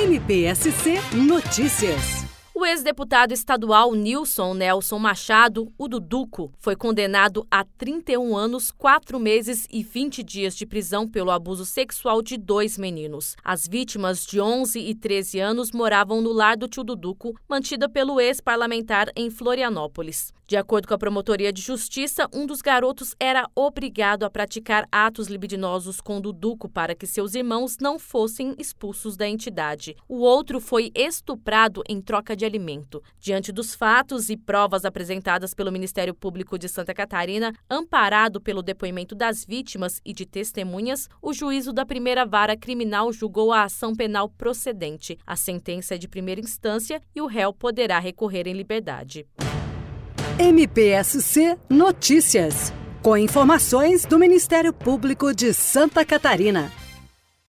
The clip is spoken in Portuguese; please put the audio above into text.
MPSC Notícias. O ex-deputado estadual Nilson Nelson Machado, o Duduco, foi condenado a 31 anos, 4 meses e 20 dias de prisão pelo abuso sexual de 2 meninos. As vítimas, de 11 e 13 anos, moravam no lar do tio Duduco, mantida pelo ex-parlamentar em Florianópolis. De acordo com a Promotoria de Justiça, um dos garotos era obrigado a praticar atos libidinosos com Duduco para que seus irmãos não fossem expulsos da entidade. O outro foi estuprado em troca de alimento. Diante dos fatos e provas apresentadas pelo Ministério Público de Santa Catarina, amparado pelo depoimento das vítimas e de testemunhas, o juízo da primeira vara criminal julgou a ação penal procedente. A sentença é de primeira instância e o réu poderá recorrer em liberdade. MPSC Notícias, com informações do Ministério Público de Santa Catarina.